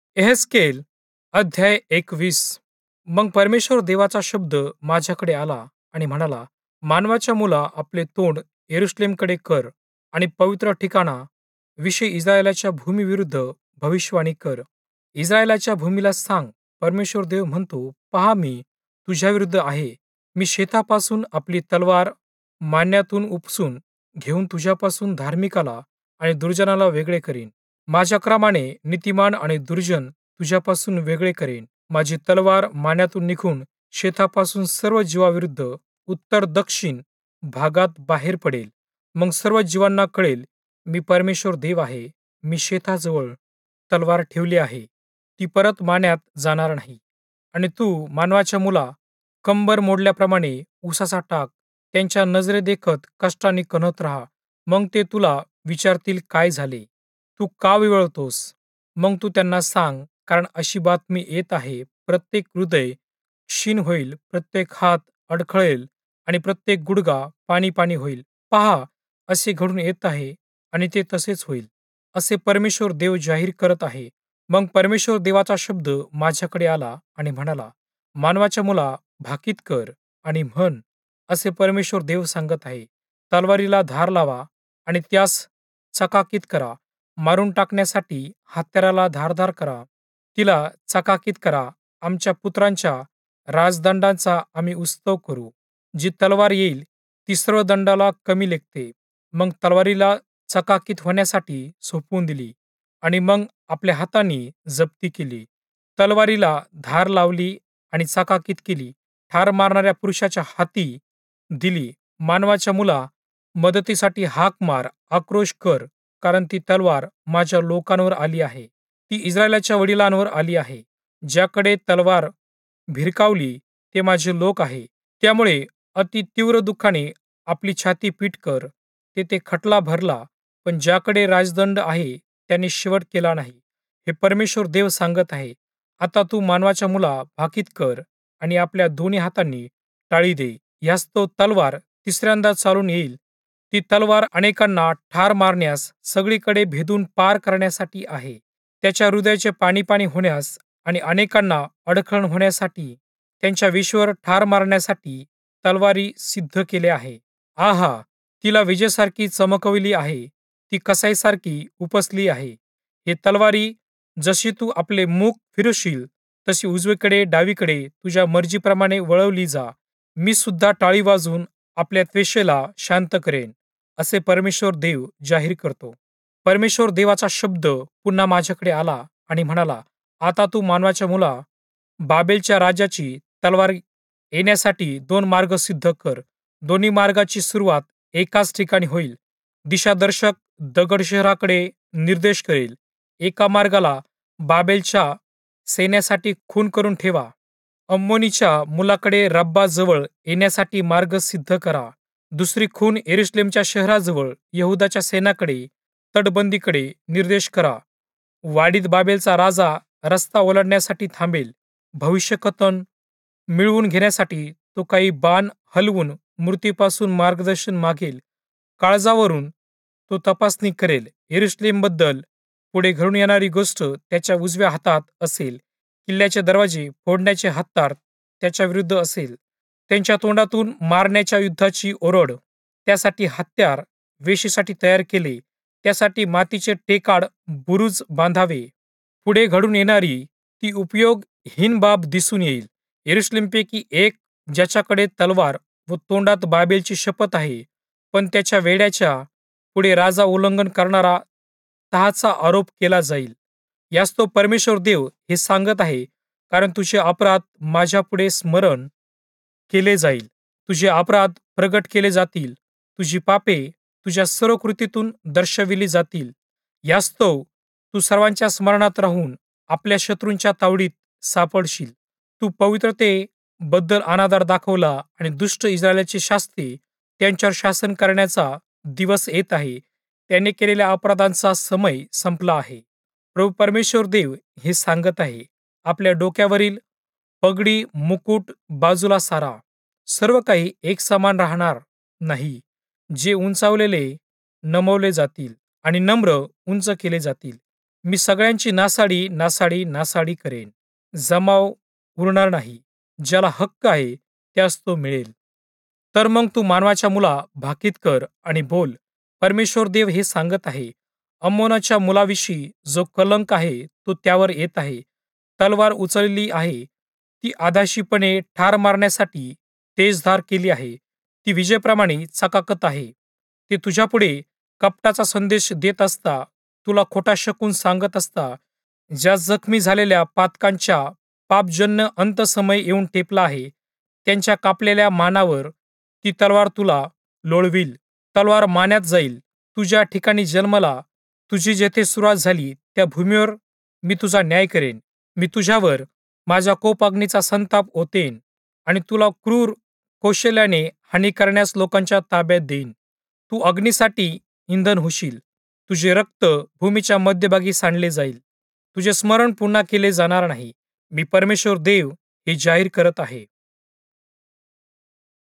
एहेजकेल अध्याय 21. मग परमेश्वर देवाचा शब्द माझ्याकडे आला आणि म्हणाला, मानवाच्या मुला, आपले तोंड यरुशलेमकडे कर आणि पवित्र ठिकाणा विषयी इस्रायलाच्या भूमीविरुद्ध भविष्यवाणी कर. इस्रायलाच्या भूमीला सांग, परमेश्वर देव म्हणतो, पहा, मी तुझ्याविरुद्ध आहे. मी शेतापासून आपली तलवार मान्यातून उपसून घेऊन तुझ्यापासून धार्मिकाला आणि दुर्जनाला वेगळे करीन. माझ्या क्रमाने नीतिमान आणि दुर्जन तुझ्यापासून वेगळे करेन. माझी तलवार मान्यातून निघून शेतापासून सर्व जीवाविरुद्ध उत्तर दक्षिण भागात बाहेर पडेल. मग सर्व जीवांना कळेल, मी परमेश्वर देव आहे. मी शेताजवळ तलवार ठेवली आहे, ती परत मान्यात जाणार नाही. आणि तू, मानवाच्या मुला, कंबर मोडल्याप्रमाणे उसाचा टाक त्यांच्या नजरेदेखत कष्टाने कणत राहा. मग ते तुला विचारतील, काय झाले? तू का विव्हळतोस? मग तू त्यांना सांग, कारण अशी बातमी येत आहे, प्रत्येक हृदय क्षीण होईल, प्रत्येक हात अडखळेल आणि प्रत्येक गुडघा पाणी पाणी होईल. पहा, असे घडून येत आहे आणि ते तसेच होईल, असे परमेश्वर देव जाहीर करत आहे. मग परमेश्वर देवाचा शब्द माझ्याकडे आला आणि म्हणाला, मानवाच्या मुला, भाकीत कर आणि म्हण, असे परमेश्वर देव सांगत आहे, तलवारीला धार लावा आणि त्यास चकाकीत करा. मारून टाकण्यासाठी हत्याराला धारदार करा, तिला चकाकीत करा. आमच्या पुत्रांच्या राजदंडांचा आम्ही उत्सव करू. जी तलवार येईल ती सर्व दंडाला कमी लेखते. मग तलवारीला चकाकीत होण्यासाठी सोपवून दिली आणि मग आपल्या हातांनी जप्ती केली. तलवारीला धार लावली आणि चकाकीत केली. ठार मारणाऱ्या पुरुषाच्या हाती दिली. मानवाच्या मुला, मदतीसाठी हाक मार, आक्रोश कर, कारण ती तलवार माझ्या लोकांवर आली आहे. ती इस्रायलाच्या वडिलांवर आली आहे. ज्याकडे तलवार भिरकावली ते माझे लोक आहे. त्यामुळे अति तीव्र दुःखाने आपली छाती पीट कर. ते खटला भरला, पण ज्याकडे राजदंड आहे त्याने शेवट केला नाही. हे परमेश्वर देव सांगत आहे. आता तू, मानवाच्या मुला, भाकीत कर आणि आपल्या दोन्ही हातांनी टाळी दे. यास तो तलवार तिसऱ्यांदा चालून येईल. ती तलवार अनेकांना ठार मारण्यास, सगळीकडे भेदून पार करण्यासाठी आहे. त्याच्या हृदयाचे पाणी पाणी होण्यास आणि अनेकांना अडखळण होण्यासाठी, त्यांच्या विश्वावर ठार मारण्यासाठी तलवारी सिद्ध केले आहे. आहा, तिला विजेसारखी चमकविली आहे, ती कसाईसारखी उपसली आहे. हे तलवारी, जशी तू आपले मुख फिरवशील तशी उजवीकडे डावीकडे तुझ्या मर्जीप्रमाणे वळवली जा. मी सुद्धा टाळी वाजवून आपल्या त्वेषेला शांत करेन, असे परमेश्वर देव जाहीर करतो. परमेश्वर देवाचा शब्द पुन्हा माझ्याकडे आला आणि म्हणाला, आता तू, मानवाच्या मुला, बाबेलच्या राजाची तलवार येण्यासाठी 2 मार्ग सिद्ध कर. दोन्ही मार्गाची सुरुवात एकाच ठिकाणी होईल. दिशादर्शक दगड शहराकडे निर्देश करेल. एका मार्गाला बाबेलच्या सैन्यासाठी खून करून ठेवा. अम्मोनीच्या मुलाकडे रब्बा जवळ येण्यासाठी मार्ग सिद्ध करा. दुसरी खून यरुशलेमच्या शहराजवळ यहुदाच्या सैन्याकडे तटबंदीकडे निर्देश करा. वाडीत बाबेलचा राजा रस्ता ओलांडण्यासाठी थांबेल. भविष्यकथन मिळवून घेण्यासाठी तो काही बाण हलवून मूर्तीपासून मार्गदर्शन मागेल. काळजावरून तो तपासणी करेल. यरुशलेमबद्दल पुढे घडून येणारी गोष्ट त्याच्या उजव्या हातात असेल. किल्ल्याचे दरवाजे फोडण्याचे हत्यार त्याच्या विरुद्ध असेल. त्यांच्या तोंडातून मारण्याच्या युद्धाची ओरड. त्यासाठी हत्यार वेशीसाठी तयार केले. त्यासाठी मातीचे टेकाड बुरुज बांधावे. पुढे घडून येणारी ती उपयोगहीन बाब दिसून येईल. यरुशलेमपैकी एक, ज्याच्याकडे तलवार व तोंडात बाबेलची शपथ आहे, पण त्याच्या वेड्याच्या पुढे राजा उल्लंघन करणारा तहाचा आरोप केला जाईल. यास तो परमेश्वर देव हे सांगत आहे, कारण तुझे अपराध माझ्यापुढे स्मरण केले जाईल. तुझे अपराध प्रगट केले जातील. तुझी पापे तुझ्या सर्व कृतीतून दर्शविली जातील. यास्तव तू सर्वांच्या स्मरणात राहून आपल्या शत्रूंच्या तावडीत सापडशील. तू पवित्रतेबद्दल अनादर दाखवला आणि दुष्ट इस्रायलाचे शास्त्री त्यांच्यावर शासन करण्याचा दिवस येत आहे. त्याने केलेल्या अपराधांचा समय संपला आहे. प्रभू परमेश्वर देव हे सांगत आहे, आपल्या डोक्यावरील पगडी मुकुट बाजूला सारा. सर्व काही एक समान राहणार नाही. जे उंचावलेले नमवले जातील आणि नम्र उंच केले जातील. मी सगळ्यांची नासाडी, नासाडी, नासाडी करेन. जमाव उरणार नाही. ज्याला हक्क आहे त्यास तो मिळेल. तर मग तू मानवाच्या मुला भाकीत कर आणि बोल, परमेश्वर देव हे सांगत आहे, अम्मोनाच्या मुलाविषयी जो कलंक आहे तो त्यावर येत आहे. तलवार उचलली आहे. ती आधाशीपणे ठार मारण्यासाठी तेजधार केली आहे. ती विजेप्रमाणे चकाकत आहे. ते तुझ्यापुढे कपटाचा संदेश देत असता, तुला खोटा शकून सांगत असता, ज्या जखमी झालेल्या पातकांच्या पापजन्य अंतसमय येऊन टेपला आहे, त्यांच्या कापलेल्या मानावर ती तलवार तुला लोळवील. तलवार मान्यात जाईल. तू ज्या ठिकाणी जन्मला, तुझी जेथे सुरुवात झाली, त्या भूमीवर मी तुझा न्याय करेन. मी तुझ्यावर माझ्या कोपाग्नीचा संताप ओतेन आणि तुला क्रूर कौशल्याने हानी करण्यास लोकांच्या ताब्यात देईन. तू अग्नीसाठी इंधन होशील. तुझे रक्त भूमीच्या मध्यभागी सांडले जाईल. तुझे स्मरण पुन्हा केले जाणार नाही. मी परमेश्वर देव हे जाहीर करत आहे.